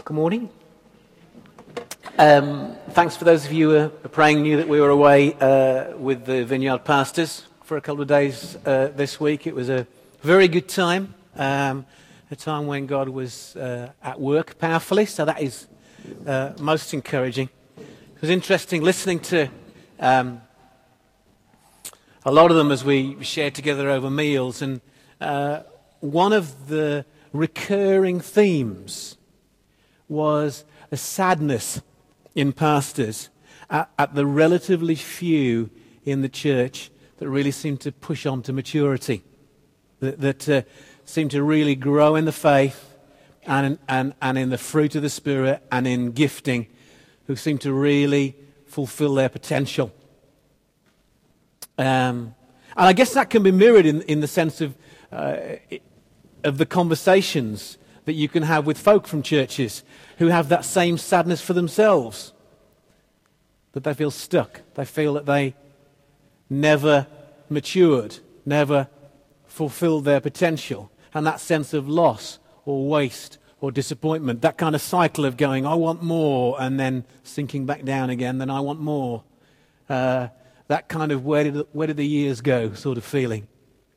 Good morning. Thanks for those of you who are praying. Knew that we were away with the Vineyard pastors for a couple of days this week. It was a very good time, a time when God was at work powerfully, so that is most encouraging. It was interesting listening to a lot of them as we shared together over meals, and one of the recurring themes was a sadness in pastors at the relatively few in the church that really seem to push on to maturity, that seem to really grow in the faith and in the fruit of the Spirit and in gifting, who seem to really fulfill their potential. And I guess that can be mirrored in the sense of the conversations that you can have with folk from churches who have that same sadness for themselves, that they feel stuck. They feel that they never matured, never fulfilled their potential, and that sense of loss or waste or disappointment, that kind of cycle of going, I want more, and then sinking back down again, then I want more. That kind of where did the years go sort of feeling.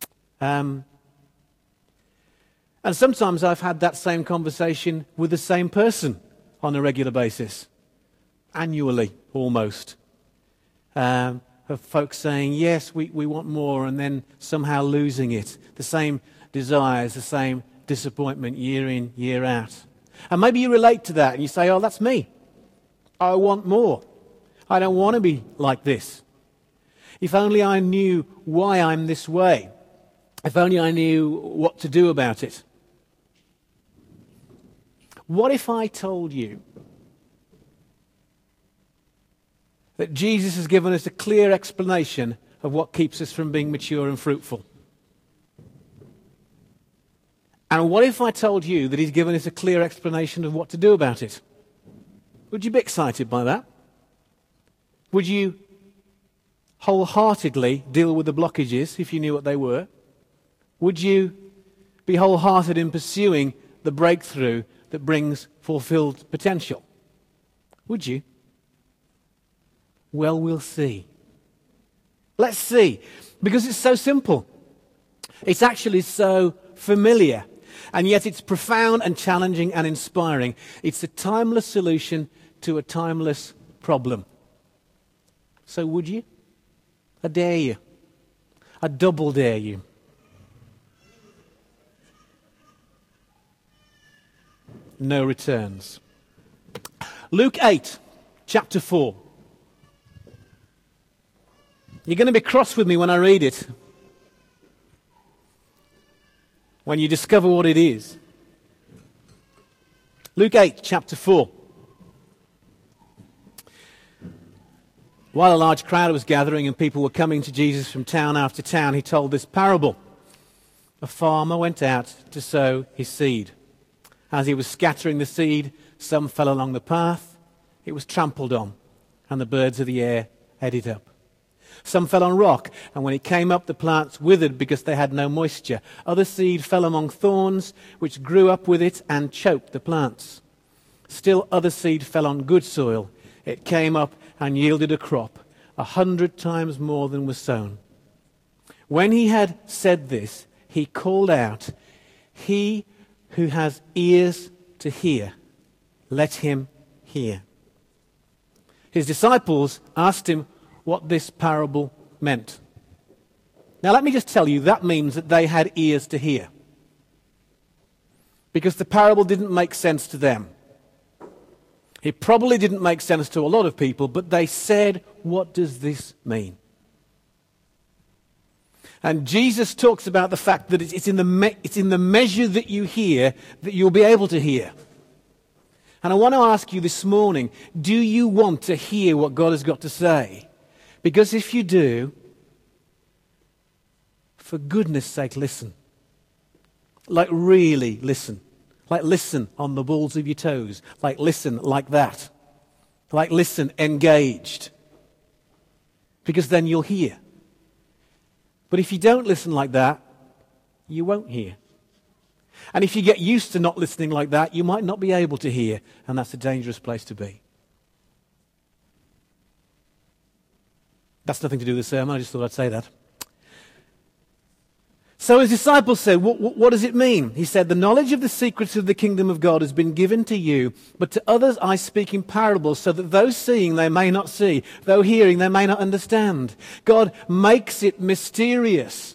And sometimes I've had that same conversation with the same person on a regular basis, annually almost, of folks saying, yes, we want more, and then somehow losing it. The same desires, the same disappointment year in, year out. And maybe you relate to that and you say, oh, that's me. I want more. I don't want to be like this. If only I knew why I'm this way. If only I knew what to do about it. What if I told you that Jesus has given us a clear explanation of what keeps us from being mature and fruitful? And what if I told you that he's given us a clear explanation of what to do about it? Would you be excited by that? Would you wholeheartedly deal with the blockages if you knew what they were? Would you be wholehearted in pursuing the breakthrough that brings fulfilled potential? Would you? Well, we'll see. Let's see. Because it's so simple. It's actually so familiar. And yet it's profound and challenging and inspiring. It's a timeless solution to a timeless problem. So would you? I dare you. I double dare you. No returns. Luke 8, chapter 4. You're going to be cross with me when I read it, when you discover what it is. Luke 8, chapter 4. While a large crowd was gathering and people were coming to Jesus from town after town, he told this parable. A farmer went out to sow his seed. As he was scattering the seed, some fell along the path. It was trampled on, and the birds of the air ate it up. Some fell on rock, and when it came up, the plants withered because they had no moisture. Other seed fell among thorns, which grew up with it and choked the plants. Still other seed fell on good soil. It came up and yielded a crop, 100 times more than was sown. When he had said this, he called out, "He who has ears to hear, let him hear." His disciples asked him what this parable meant. Now let me just tell you, that means that they had ears to hear. Because the parable didn't make sense to them. It probably didn't make sense to a lot of people, but they said, what does this mean? And Jesus talks about the fact that it's in the measure that you hear that you'll be able to hear. And I want to ask you this morning, do you want to hear what God has got to say? Because if you do, for goodness sake, listen. Like really listen. Like listen on the balls of your toes. Like listen like that. Like listen engaged. Because then you'll hear. But if you don't listen like that, you won't hear. And if you get used to not listening like that, you might not be able to hear, and that's a dangerous place to be. That's nothing to do with the sermon, I just thought I'd say that. So his disciples said, what does it mean? He said, the knowledge of the secrets of the kingdom of God has been given to you, but to others I speak in parables, so that though seeing they may not see, though hearing they may not understand. God makes it mysterious.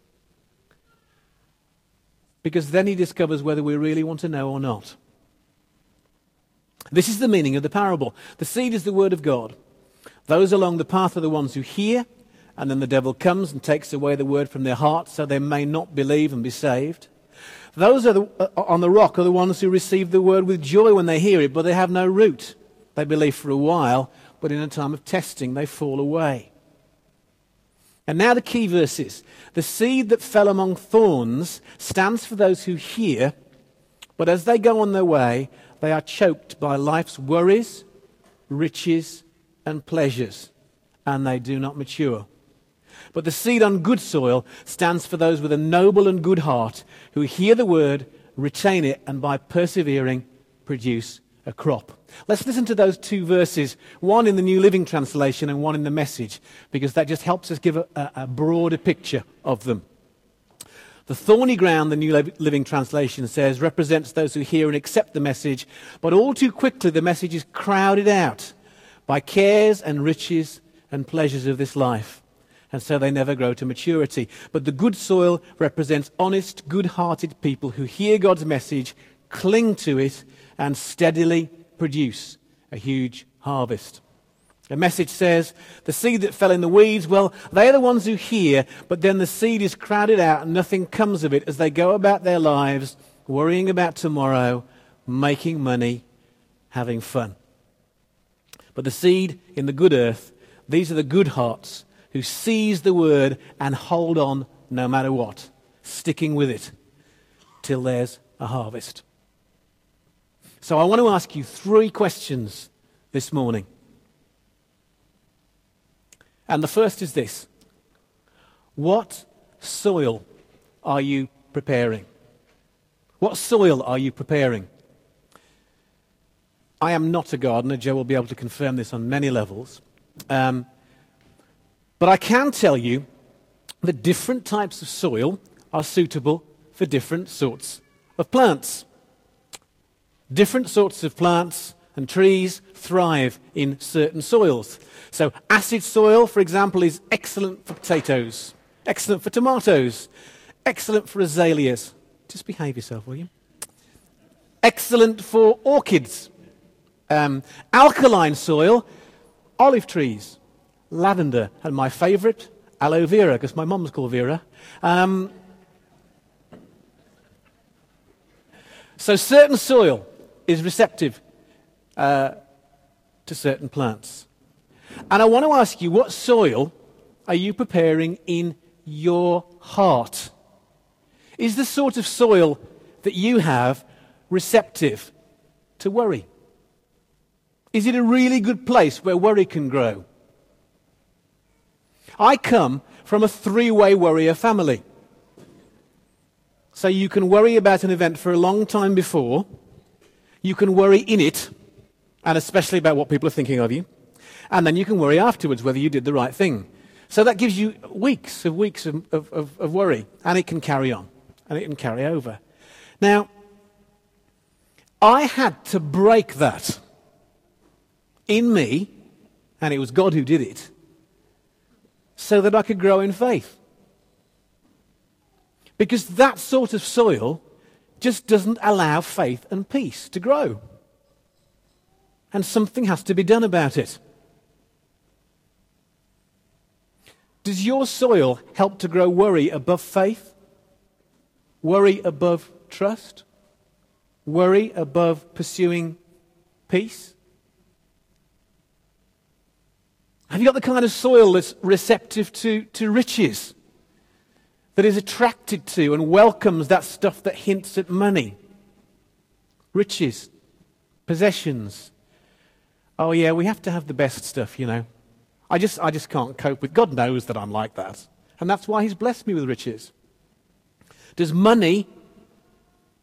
Because then he discovers whether we really want to know or not. This is the meaning of the parable. The seed is the word of God. Those along the path are the ones who hear, and then the devil comes and takes away the word from their hearts so they may not believe and be saved. Those on the rock are the ones who receive the word with joy when they hear it, but they have no root. They believe for a while, but in a time of testing they fall away. And now the key verses. The seed that fell among thorns stands for those who hear, but as they go on their way, they are choked by life's worries, riches, and pleasures, and they do not mature. But the seed on good soil stands for those with a noble and good heart who hear the word, retain it, and by persevering produce a crop. Let's listen to those two verses, one in the New Living Translation and one in the Message, because that just helps us give a broader picture of them. The thorny ground, the New Living Translation says, represents those who hear and accept the message, but all too quickly the message is crowded out by cares and riches and pleasures of this life. And so they never grow to maturity. But the good soil represents honest, good-hearted people who hear God's message, cling to it, and steadily produce a huge harvest. The Message says, the seed that fell in the weeds, well, they are the ones who hear, but then the seed is crowded out and nothing comes of it as they go about their lives, worrying about tomorrow, making money, having fun. But the seed in the good earth, these are the good hearts who seize the word and hold on no matter what, sticking with it till there's a harvest. So I want to ask you 3 questions this morning. And the first is this. What soil are you preparing? What soil are you preparing? I am not a gardener. Joe will be able to confirm this on many levels. But I can tell you that different types of soil are suitable for different sorts of plants. Different sorts of plants and trees thrive in certain soils. So acid soil, for example, is excellent for potatoes, excellent for tomatoes, excellent for azaleas. Just behave yourself, will you? Excellent for orchids. Alkaline soil, olive trees, lavender, and my favourite, aloe vera, because my mum's called Vera. So certain soil is receptive to certain plants. And I want to ask you, what soil are you preparing in your heart? Is the sort of soil that you have receptive to worry? Is it a really good place where worry can grow? I come from a 3-way worrier family. So you can worry about an event for a long time before, you can worry in it, and especially about what people are thinking of you, and then you can worry afterwards whether you did the right thing. So that gives you weeks of worry, and it can carry on, and it can carry over. Now, I had to break that in me, and it was God who did it, so that I could grow in faith. Because that sort of soil just doesn't allow faith and peace to grow. And something has to be done about it. Does your soil help to grow worry above faith? Worry above trust? Worry above pursuing peace? Have you got the kind of soil that's receptive to riches? That is attracted to and welcomes that stuff that hints at money? Riches, possessions. Oh yeah, we have to have the best stuff, you know. I just can't cope with. God knows that I'm like that. And that's why He's blessed me with riches. Does money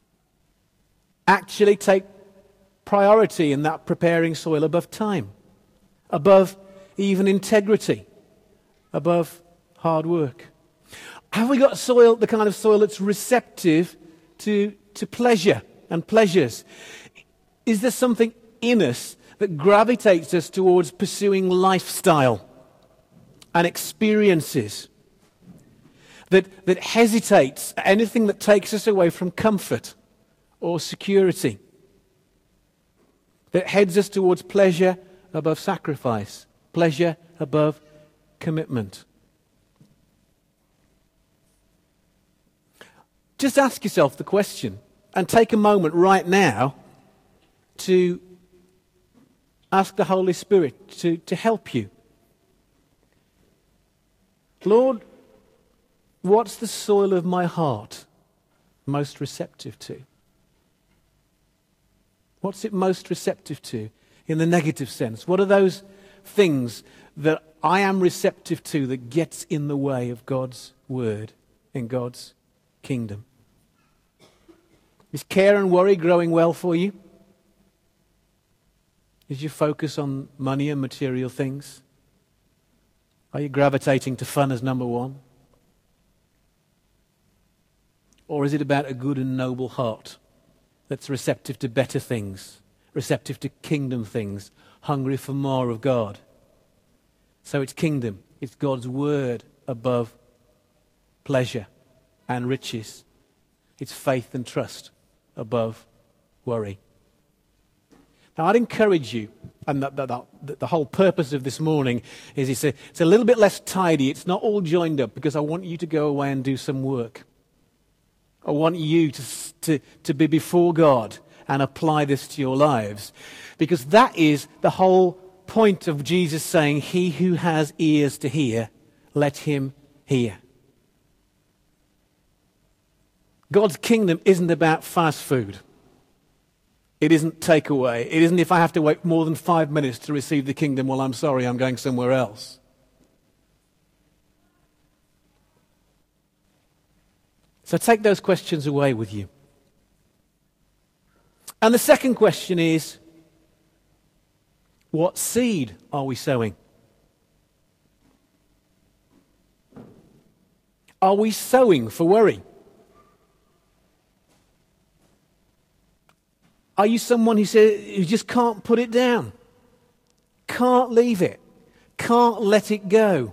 actually take priority in that preparing soil above time, above even integrity, above hard work? Have we got soil, the kind of soil that's receptive to pleasure and pleasures? Is there something in us that gravitates us towards pursuing lifestyle and experiences, that hesitates at anything that takes us away from comfort or security, that heads us towards pleasure above sacrifice, pleasure above commitment? Just ask yourself the question and take a moment right now to ask the Holy Spirit to help you. Lord, what's the soil of my heart most receptive to? What's it most receptive to in the negative sense? What are those things that I am receptive to that gets in the way of God's word in God's kingdom? Is care and worry growing well for you? Is your focus on money and material things? Are you gravitating to fun as number one? Or is it about a good and noble heart that's receptive to better things, receptive to kingdom things, hungry for more of God? So it's kingdom, it's God's word above pleasure and riches. It's faith and trust above worry. Now, I'd encourage you, and the whole purpose of this morning is it's a little bit less tidy. It's not all joined up, because I want you to go away and do some work. I want you to be before God and apply this to your lives, because that is the whole point of Jesus saying, "He who has ears to hear, let him hear." God's kingdom isn't about fast food. It isn't takeaway. It isn't if I have to wait more than 5 minutes to receive the kingdom, well, I'm sorry, I'm going somewhere else. So take those questions away with you. And the second question is, what seed are we sowing? Are we sowing for worry? Are you someone who just can't put it down? Can't leave it? Can't let it go?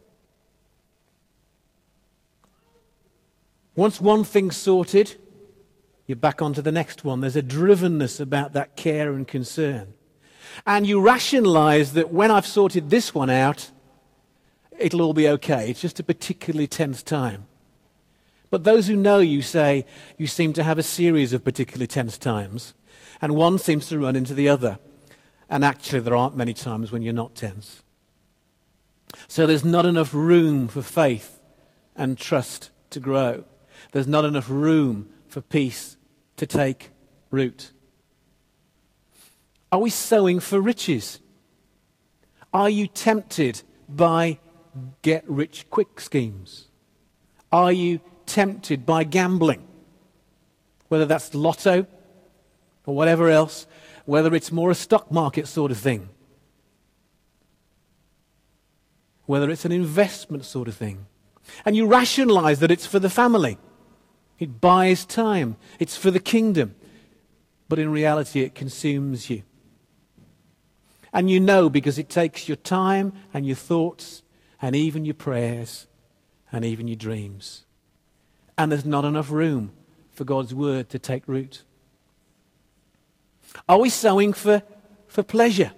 Once one thing's sorted, you're back onto the next one. There's a drivenness about that care and concern. And you rationalize that when I've sorted this one out, it'll all be okay. It's just a particularly tense time. But those who know you say you seem to have a series of particularly tense times, and one seems to run into the other. And actually, there aren't many times when you're not tense. So there's not enough room for faith and trust to grow. There's not enough room for peace to take root. Are we sowing for riches? Are you tempted by get-rich-quick schemes? Are you tempted by gambling? Whether that's lotto or whatever else, whether it's more a stock market sort of thing, whether it's an investment sort of thing. And you rationalize that it's for the family. It buys time. It's for the kingdom. But in reality, it consumes you. And you know, because it takes your time and your thoughts and even your prayers and even your dreams. And there's not enough room for God's word to take root. Are we sowing for pleasure?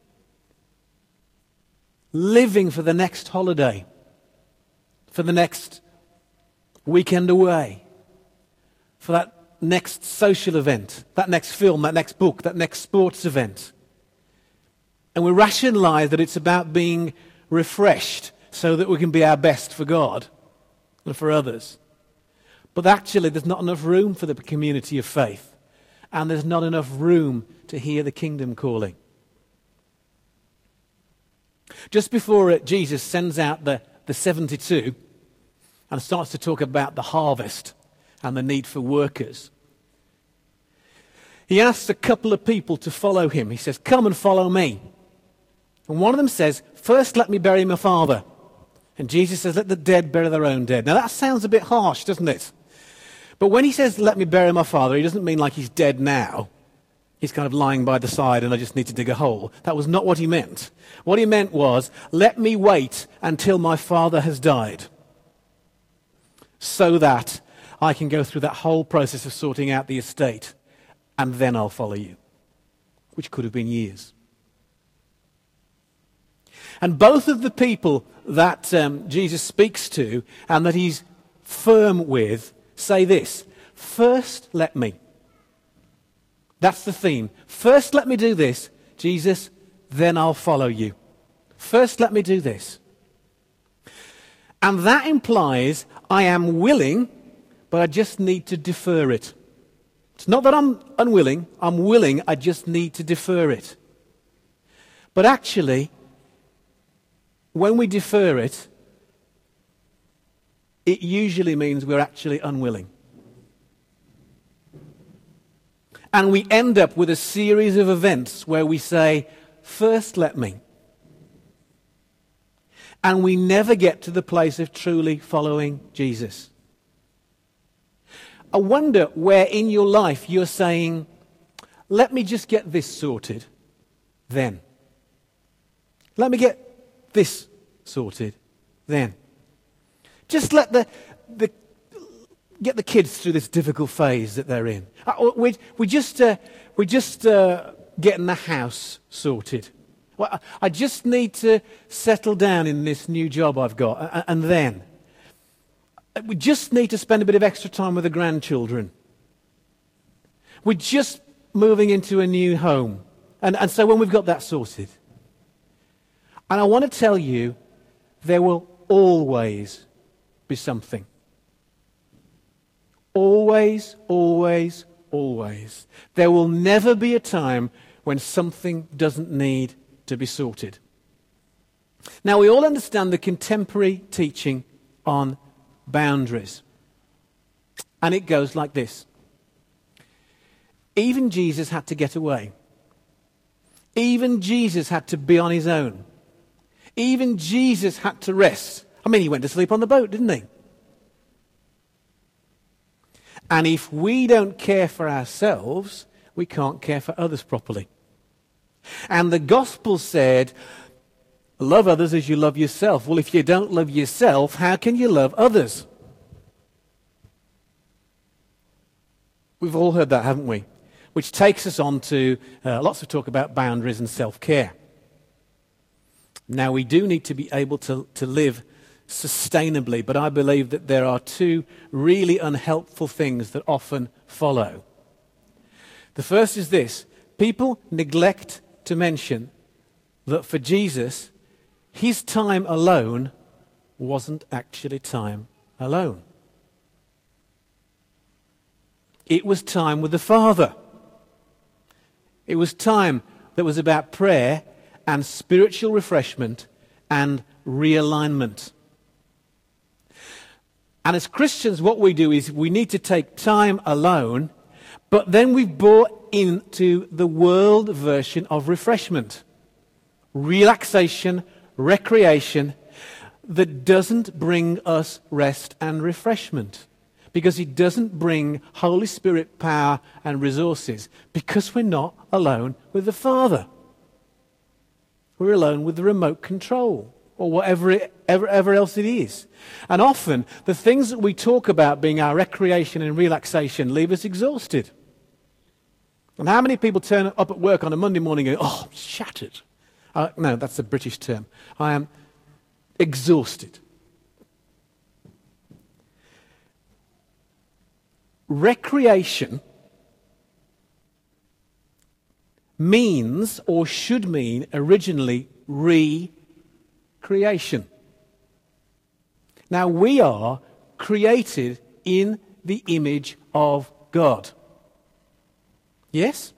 Living for the next holiday, for the next weekend away, for that next social event, that next film, that next book, that next sports event. And we rationalize that it's about being refreshed so that we can be our best for God and for others. But actually, there's not enough room for the community of faith. And there's not enough room to hear the kingdom calling. Just before Jesus sends out the 72 and starts to talk about the harvest and the need for workers, He asks a couple of people to follow him. He says, come and follow me. And one of them says, first let me bury my father. And Jesus says, let the dead bury their own dead. Now that sounds a bit harsh, doesn't it? But when he says, let me bury my father, he doesn't mean like he's dead now. He's kind of lying by the side and I just need to dig a hole. That was not what he meant. What he meant was, let me wait until my father has died, so that I can go through that whole process of sorting out the estate, and then I'll follow you, which could have been years. And both of the people that Jesus speaks to and that he's firm with say this: first let me. That's the theme. First let me do this, Jesus, then I'll follow you. First let me do this. And that implies I am willing, but I just need to defer it. It's not that I'm unwilling. I'm willing, I just need to defer it. But actually, when we defer it, it usually means we're actually unwilling. And we end up with a series of events where we say, first let me. And we never get to the place of truly following Jesus. I wonder where in your life you're saying, let me just get this sorted, then. Let me get this sorted, then. Just let get the kids through this difficult phase that they're in. We just getting the house sorted. Well, I just need to settle down in this new job I've got, and then we just need to spend a bit of extra time with the grandchildren. We're just moving into a new home, and so when we've got that sorted, and I want to tell you, there will always be something. Always, always, always. There will never be a time when something doesn't need to be sorted. Now, we all understand the contemporary teaching on boundaries. And it goes like this. Even Jesus had to get away. Even Jesus had to be on his own. Even Jesus had to rest. I mean, he went to sleep on the boat, didn't he? And if we don't care for ourselves, we can't care for others properly. And the gospel said, love others as you love yourself. Well, if you don't love yourself, how can you love others? We've all heard that, haven't we? Which takes us on to lots of talk about boundaries and self-care. Now, we do need to be able to live sustainably, but I believe that there are two really unhelpful things that often follow. The first is this: people neglect to mention that for Jesus, his time alone wasn't actually time alone. It was time with the Father. It was time that was about prayer and spiritual refreshment and realignment. And as Christians, what we do is we need to take time alone, but then we've bought into the world version of refreshment, relaxation, recreation, that doesn't bring us rest and refreshment, because it doesn't bring Holy Spirit power and resources, because we're not alone with the Father. We're alone with the remote control, or whatever else it is. And often, the things that we talk about being our recreation and relaxation leave us exhausted. And how many people turn up at work on a Monday morning and go, oh, I'm shattered. No, that's a British term. I am exhausted. Recreation means, or should mean, originally recreation. Now, we are created in the image of God. Yes?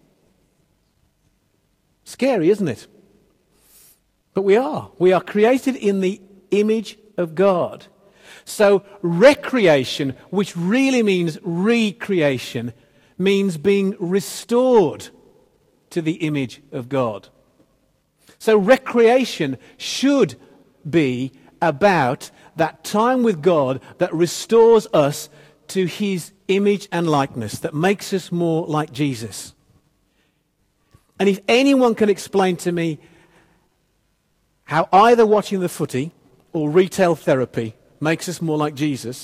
Scary, isn't it? But we are. We are created in the image of God. So recreation, which really means recreation, means being restored to the image of God. So recreation should be about that time with God that restores us to his image and likeness, that makes us more like Jesus. And if anyone can explain to me how either watching the footy or retail therapy makes us more like Jesus,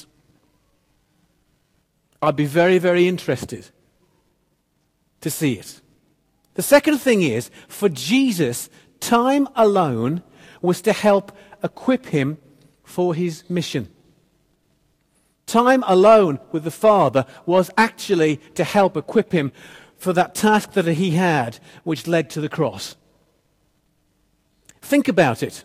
I'd be very, very interested to see it. The second thing is, for Jesus, time alone was to help equip him for his mission. Time alone with the Father was actually to help equip him for that task that he had, which led to the cross. Think about it.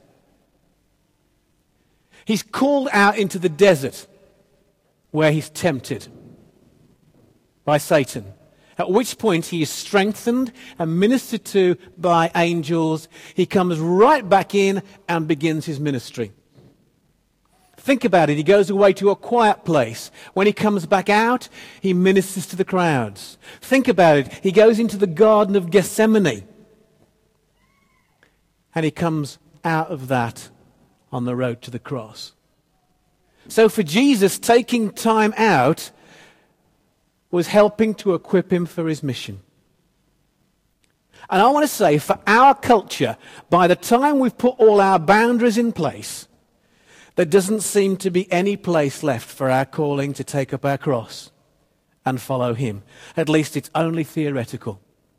He's called out into the desert where he's tempted by Satan, at which point he is strengthened and ministered to by angels. He comes right back in and begins his ministry. Think about it. He goes away to a quiet place. When he comes back out, he ministers to the crowds. Think about it. He goes into the Garden of Gethsemane. And he comes out of that on the road to the cross. So for Jesus, taking time out was helping to equip him for his mission. And I want to say, for our culture, by the time we've put all our boundaries in place, there doesn't seem to be any place left for our calling to take up our cross and follow him. At least it's only theoretical.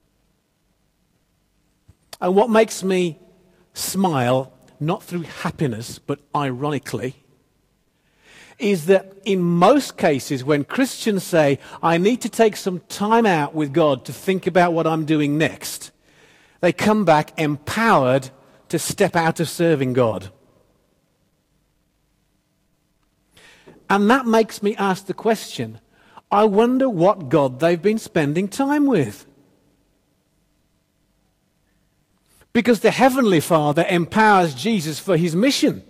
And what makes me smile, not through happiness, but ironically, is that in most cases when Christians say, I need to take some time out with God to think about what I'm doing next, they come back empowered to step out of serving God. And that makes me ask the question, I wonder what God they've been spending time with. Because the Heavenly Father empowers Jesus for his mission.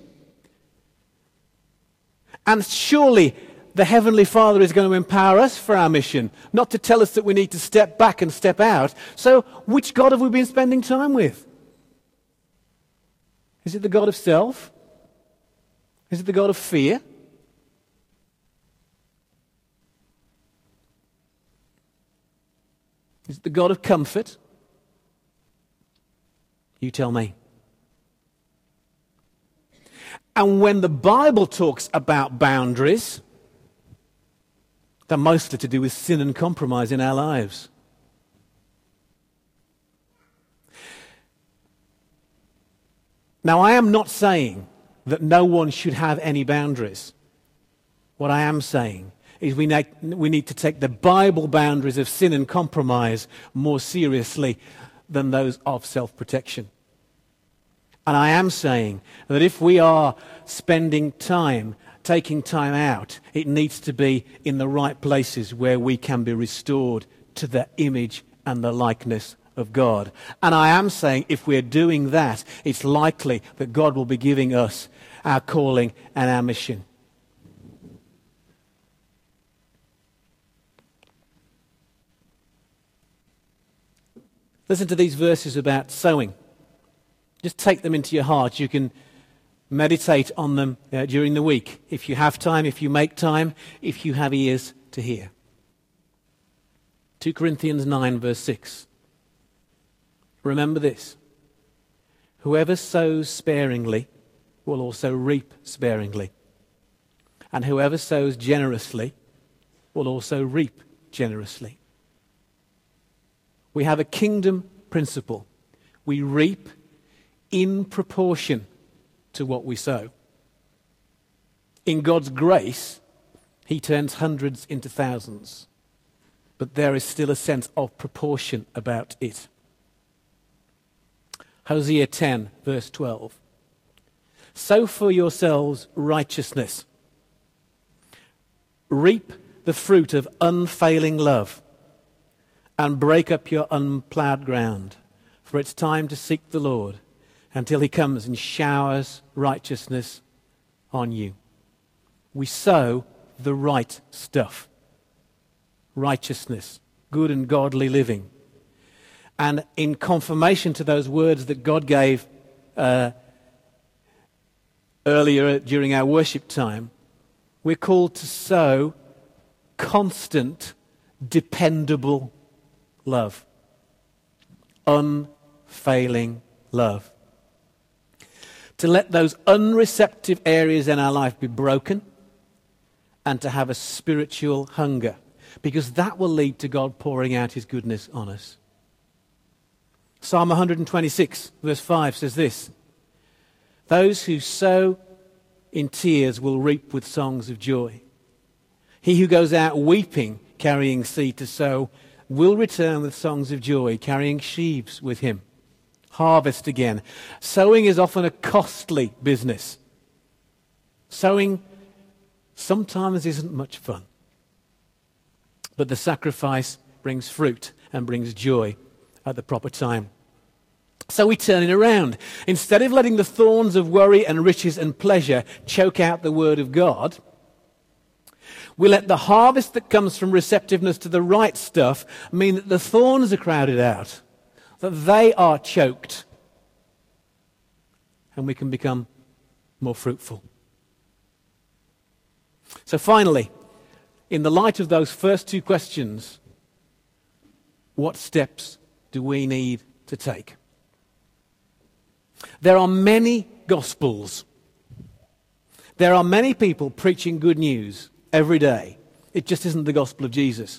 And surely the Heavenly Father is going to empower us for our mission, not to tell us that we need to step back and step out. So which God have we been spending time with? Is it the God of self? Is it the God of fear? Is it the God of comfort? You tell me. And when the Bible talks about boundaries, they're mostly to do with sin and compromise in our lives. Now, I am not saying that no one should have any boundaries. What I am saying is we need to take the Bible boundaries of sin and compromise more seriously than those of self-protection. And I am saying that if we are spending time, taking time out, it needs to be in the right places where we can be restored to the image and the likeness of God. And I am saying if we're doing that, it's likely that God will be giving us our calling and our mission. Listen to these verses about sowing. Just take them into your heart. You can meditate on them during the week. If you have time, if you make time, if you have ears to hear. 2 Corinthians 9 verse 6. Remember this. Whoever sows sparingly will also reap sparingly. And whoever sows generously will also reap generously. We have a kingdom principle. We reap in proportion to what we sow. In God's grace, he turns hundreds into thousands. But there is still a sense of proportion about it. Hosea 10, verse 12. Sow for yourselves righteousness. Reap the fruit of unfailing love. And break up your unplowed ground. For it's time to seek the Lord until he comes and showers righteousness on you. We sow the right stuff. Righteousness, good and godly living. And in confirmation to those words that God gave earlier during our worship time, we're called to sow constant, dependable love. Unfailing love. To let those unreceptive areas in our life be broken and to have a spiritual hunger, because that will lead to God pouring out his goodness on us. Psalm 126 verse 5 says this: "Those who sow in tears will reap with songs of joy. He who goes out weeping, carrying seed to sow, will return with songs of joy, carrying sheaves with him." Harvest again. Sowing is often a costly business. Sowing sometimes isn't much fun. But the sacrifice brings fruit and brings joy at the proper time. So we turn it around. Instead of letting the thorns of worry and riches and pleasure choke out the word of God, we let the harvest that comes from receptiveness to the right stuff mean that the thorns are crowded out, that they are choked, and we can become more fruitful. So finally, in the light of those first two questions, what steps do we need to take? There are many gospels. There are many people preaching good news every day. It just isn't the gospel of Jesus.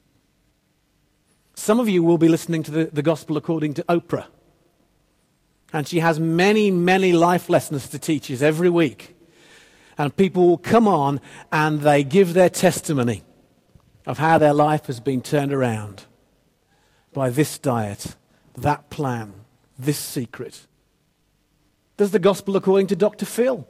Some of you will be listening to the gospel according to Oprah. And she has many, many life lessons to teach us every week. And people will come on and they give their testimony of how their life has been turned around by this diet, that plan, this secret. There's the gospel according to Dr. Phil,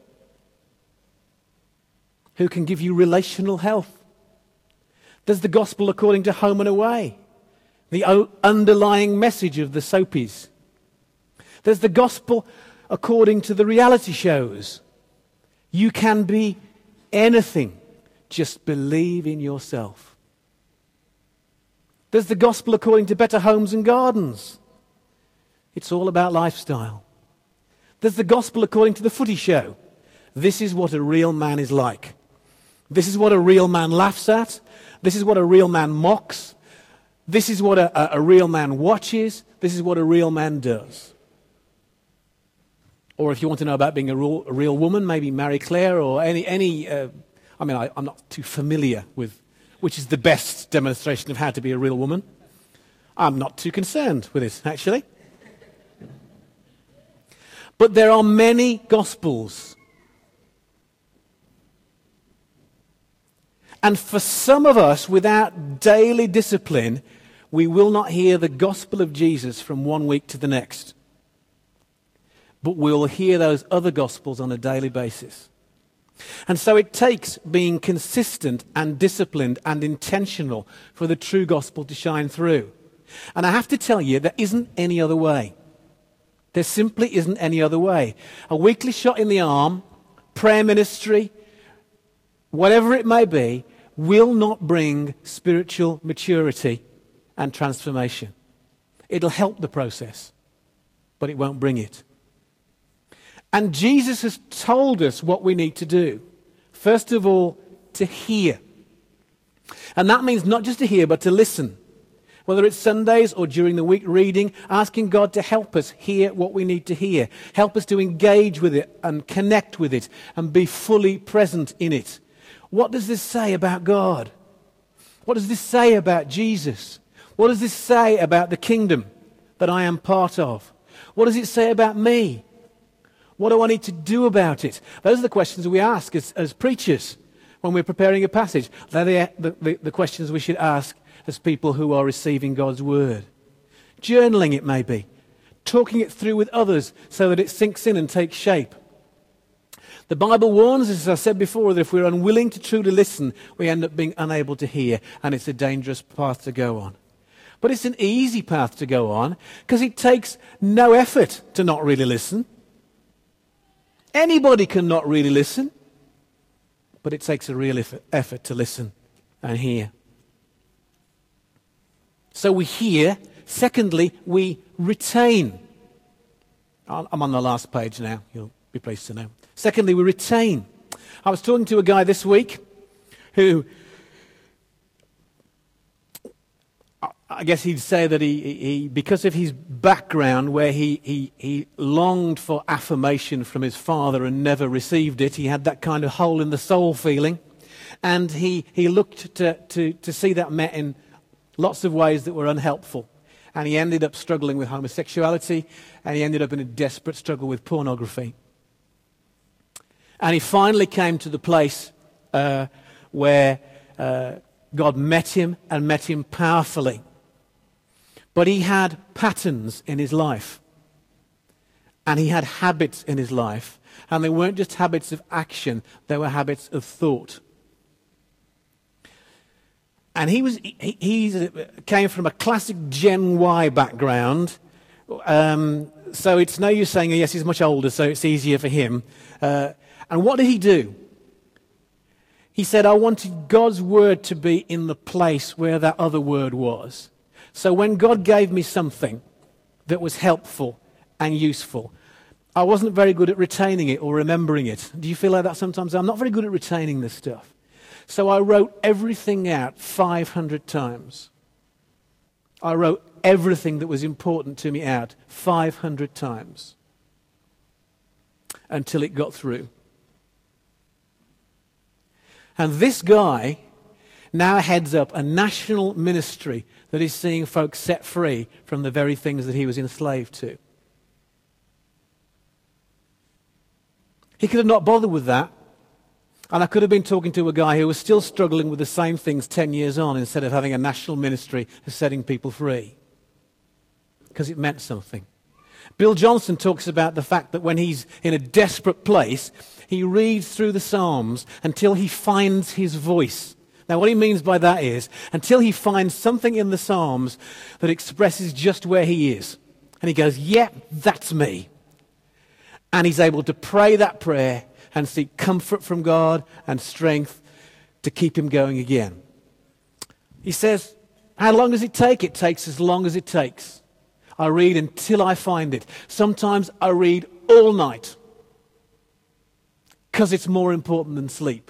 who can give you relational health. There's the gospel according to Home and Away, the underlying message of the soapies. There's the gospel according to the reality shows. You can be anything, just believe in yourself. There's the gospel according to Better Homes and Gardens. It's all about lifestyle. There's the gospel according to the Footy Show. This is what a real man is like. This is what a real man laughs at. This is what a real man mocks. This is what a real man watches. This is what a real man does. Or if you want to know about being a real woman, maybe Marie Claire or I'm not too familiar with which is the best demonstration of how to be a real woman. I'm not too concerned with this, actually. But there are many gospels. And for some of us, without daily discipline, we will not hear the gospel of Jesus from one week to the next. But we'll hear those other gospels on a daily basis. And so it takes being consistent and disciplined and intentional for the true gospel to shine through. And I have to tell you, there isn't any other way. There simply isn't any other way. A weekly shot in the arm, prayer ministry, whatever it may be, will not bring spiritual maturity and transformation. It'll help the process, but it won't bring it. And Jesus has told us what we need to do. First of all, to hear. And that means not just to hear, but to listen. Whether it's Sundays or during the week reading, asking God to help us hear what we need to hear. Help us to engage with it and connect with it and be fully present in it. What does this say about God? What does this say about Jesus? What does this say about the kingdom that I am part of? What does it say about me? What do I need to do about it? Those are the questions we ask as preachers when we're preparing a passage. They're the questions we should ask as people who are receiving God's word. Journaling, it may be. Talking it through with others so that it sinks in and takes shape. The Bible warns us, as I said before, that if we're unwilling to truly listen, we end up being unable to hear, and it's a dangerous path to go on. But it's an easy path to go on because it takes no effort to not really listen. Anybody can not really listen, but it takes a real effort to listen and hear. So we hear. Secondly, we retain. I'm on the last page now. You'll be pleased to know. Secondly, we retain. I was talking to a guy this week who, I guess he'd say that he because of his background where he longed for affirmation from his father and never received it, he had that kind of hole in the soul feeling. And he looked to see that met in lots of ways that were unhelpful. And he ended up struggling with homosexuality, and he ended up in a desperate struggle with pornography. And he finally came to the place where God met him and met him powerfully. But he had patterns in his life. And he had habits in his life. And they weren't just habits of action, they were habits of thought. And he came from a classic Gen Y background. So it's no use saying, yes, he's much older, so it's easier for him. And what did he do? He said, I wanted God's word to be in the place where that other word was. So when God gave me something that was helpful and useful, I wasn't very good at retaining it or remembering it. Do you feel like that sometimes? I'm not very good at retaining this stuff. So I wrote everything out 500 times. I wrote everything that was important to me out 500 times until it got through. And this guy now heads up a national ministry that is seeing folks set free from the very things that he was enslaved to. He could have not bothered with that. And I could have been talking to a guy who was still struggling with the same things 10 years on instead of having a national ministry of setting people free. Because it meant something. Bill Johnson talks about the fact that when he's in a desperate place, he reads through the Psalms until he finds his voice. Now what he means by that is, until he finds something in the Psalms that expresses just where he is. And he goes, yeah, that's me. And he's able to pray that prayer and seek comfort from God and strength to keep him going again. He says, how long does it take? It takes as long as it takes. I read until I find it. Sometimes I read all night because it's more important than sleep.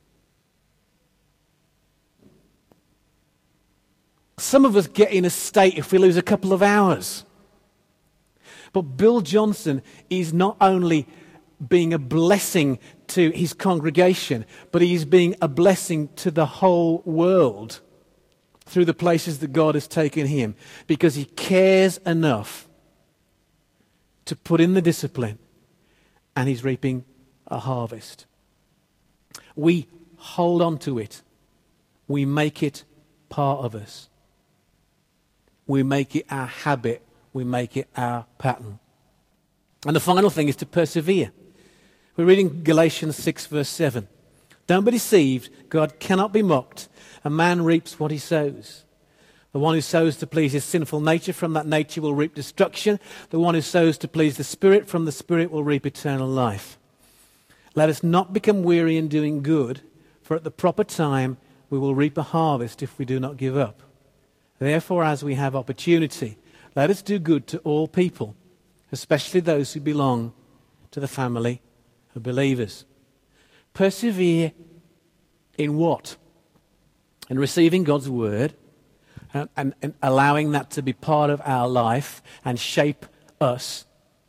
Some of us get in a state if we lose a couple of hours. But Bill Johnson is not only being a blessing to his congregation, but he's being a blessing to the whole world through the places that God has taken him, because he cares enough to put in the discipline, and he's reaping a harvest. We hold on to it. We make it part of us. We make it our habit. We make it our pattern. And the final thing is to persevere. We're reading Galatians 6 verse 7. Don't be deceived. God cannot be mocked. A man reaps what he sows. The one who sows to please his sinful nature, from that nature will reap destruction. The one who sows to please the Spirit, from the Spirit will reap eternal life. Let us not become weary in doing good, for at the proper time we will reap a harvest if we do not give up. Therefore, as we have opportunity, let us do good to all people, especially those who belong to the family of believers. Persevere in what? In receiving God's word and allowing that to be part of our life and shape us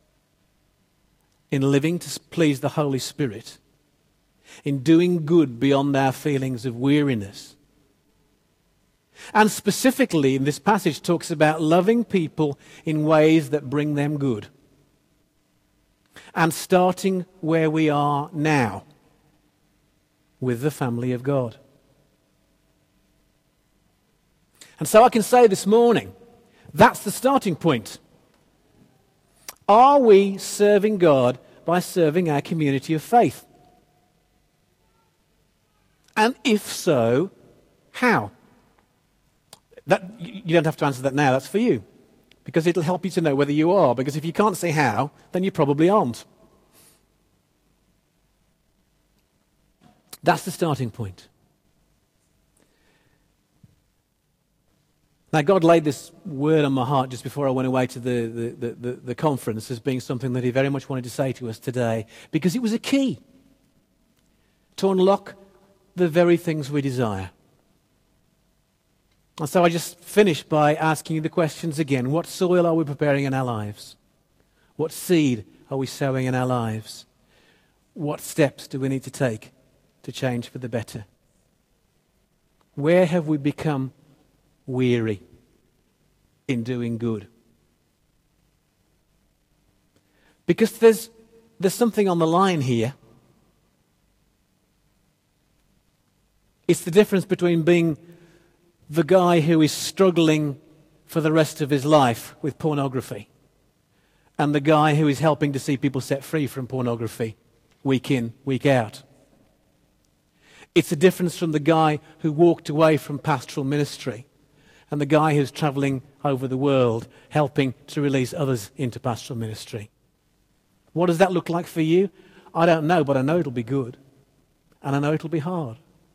in living to please the Holy Spirit, in doing good beyond our feelings of weariness. And specifically in this passage talks about loving people in ways that bring them good. And starting where we are now with the family of God. And so I can say this morning, that's the starting point. Are we serving God by serving our community of faith? And if so, how? You don't have to answer that now, that's for you. Because it'll help you to know whether you are. Because if you can't say how, then you probably aren't. That's the starting point. Now, God laid this word on my heart just before I went away to the conference as being something that he very much wanted to say to us today, because it was a key to unlock the very things we desire. And so I just finished by asking you the questions again. What soil are we preparing in our lives? What seed are we sowing in our lives? What steps do we need to take to change for the better? Where have we become weary in doing good? Because there's something on the line here. It's the difference between being the guy who is struggling for the rest of his life with pornography and the guy who is helping to see people set free from pornography week in, week out. It's the difference from the guy who walked away from pastoral ministry and the guy who's travelling over the world helping to release others into pastoral ministry. What does that look like for you? I don't know, but I know it'll be good. And I know it'll be hard.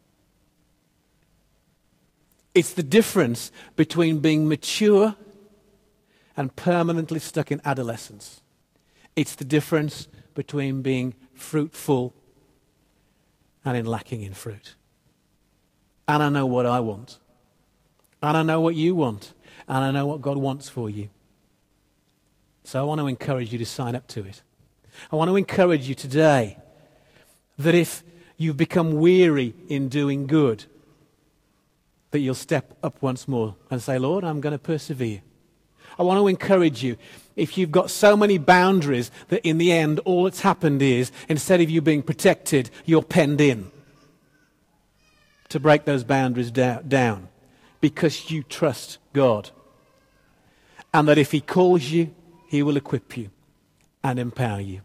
It's the difference between being mature and permanently stuck in adolescence. It's the difference between being fruitful and in lacking in fruit. And I know what I want. And I know what you want. And I know what God wants for you. So I want to encourage you to sign up to it. I want to encourage you today that if you've become weary in doing good, that you'll step up once more and say, Lord, I'm going to persevere. I want to encourage you, if you've got so many boundaries that in the end all that's happened is, instead of you being protected, you're penned in, to break those boundaries down. Because you trust God. And that if he calls you, he will equip you and empower you.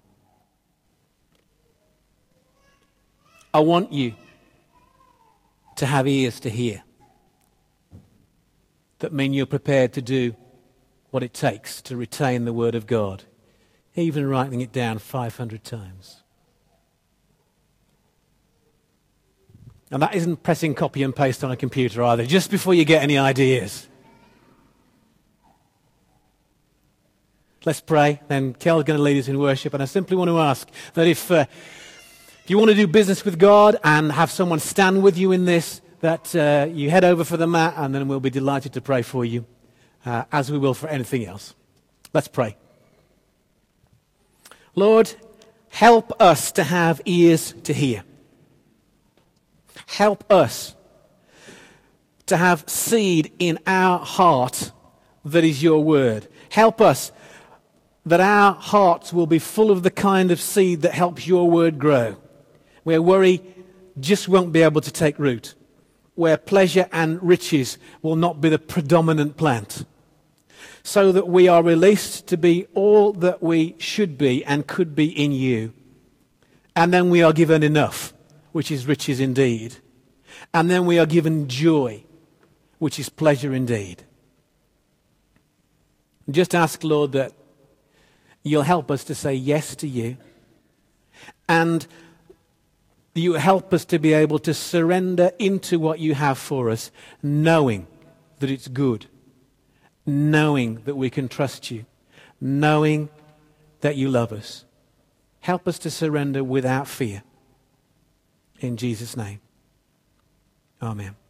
I want you to have ears to hear. That mean you're prepared to do what it takes to retain the Word of God, even writing it down 500 times. And that isn't pressing copy and paste on a computer either, just before you get any ideas. Let's pray, then Kel's going to lead us in worship, and I simply want to ask that if you want to do business with God and have someone stand with you in this, that you head over for the mat, and then we'll be delighted to pray for you, as we will for anything else. Let's pray. Lord, help us to have ears to hear. Help us to have seed in our heart that is your word. Help us that our hearts will be full of the kind of seed that helps your word grow, where worry just won't be able to take root, where pleasure and riches will not be the predominant plant, so that we are released to be all that we should be and could be in you. And then we are given enough, which is riches indeed. And then we are given joy, which is pleasure indeed. Just ask, Lord, that you'll help us to say yes to you. And you help us to be able to surrender into what you have for us, knowing that it's good, knowing that we can trust you, knowing that you love us. Help us to surrender without fear. In Jesus' name. Amen.